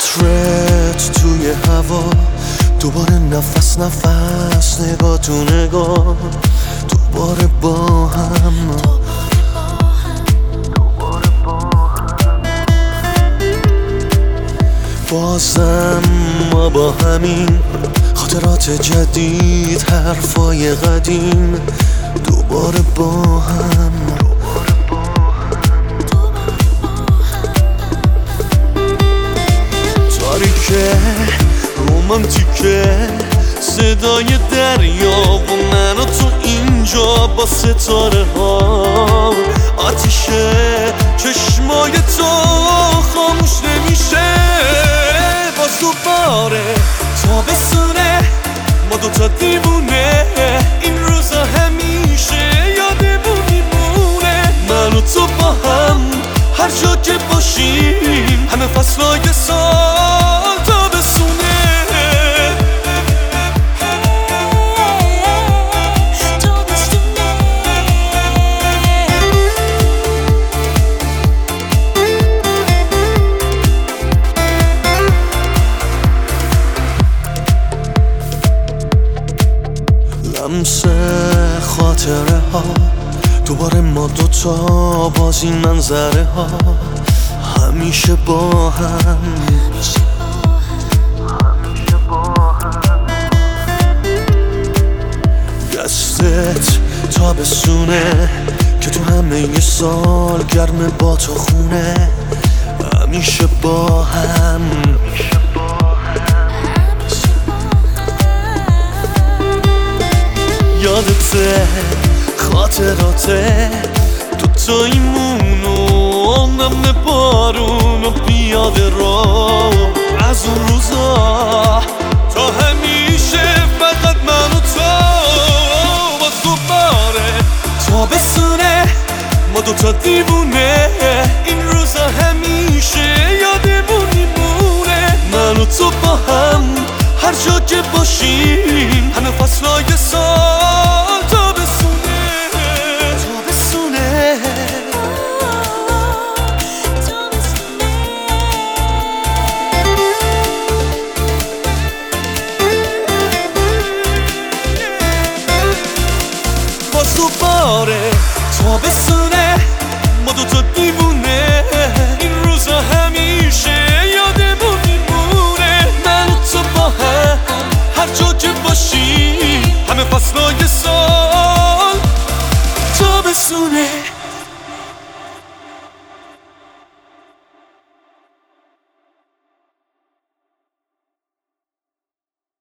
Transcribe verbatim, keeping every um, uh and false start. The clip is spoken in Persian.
عطرت توی هوا، دوباره نفس نفس، نگاه تو نگاه، دوباره با هم بازم ما با همین خاطرات جدید، حرفای قدیم، دوباره با هم تاریکه رومانتیکه، صدای دریا و من و تو اینجا با ستاره ها، آتیشه چشمای تو خاموش نمیشه. باز دوباره تابستونه، ما دوتا دیوونه، این روزا همیشه یادمون میمونه. من و تو با هم هر جا که باشیم، همه فصلای سال تابستونه. لمس خاطره ها، دوباره ما دوتا باز این منظره ها، همیشه با هم دستت تابستونه که تو همه ی سال گرمه با تو خونه، همیشه با هم یادته خاطراته، دوتاییمون و نم بارون و پیاده رو، از اون روزا تا همیشه فقط من و تو. باز دوباره تابستونه، ما دوتا دیوونه، این روزا همیشه یادمون میمونه. من و تو با هم هر جا که باشیم، همه فصلای سال تابستونه تابستونه. باز دوباره تابستونه، ما دوتا دیوونه، این روزا همیشه یادمون میمونه. من و تو با هم هر جا که باشیم، همه فصلای سال تابستونه.